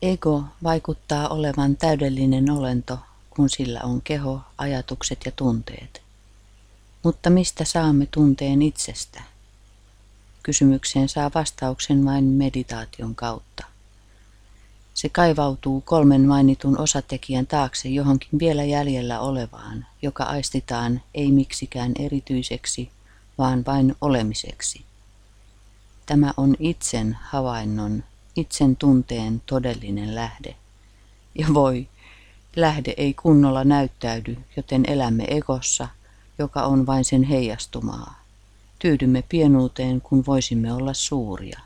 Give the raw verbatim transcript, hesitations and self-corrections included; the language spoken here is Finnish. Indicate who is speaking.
Speaker 1: Ego vaikuttaa olevan täydellinen olento, kun sillä on keho, ajatukset ja tunteet. Mutta mistä saamme tunteen itsestä? Kysymykseen saa vastauksen vain meditaation kautta. Se kaivautuu kolmen mainitun osatekijän taakse johonkin vielä jäljellä olevaan, joka aistitaan ei miksikään erityiseksi, vaan vain olemiseksi. Tämä on itsen havainnon, itsen tunteen todellinen lähde. Ja voi, lähde ei kunnolla näyttäydy, joten elämme egossa, joka on vain sen heijastumaa. Tyydymme pienuuteen, kun voisimme olla suuria.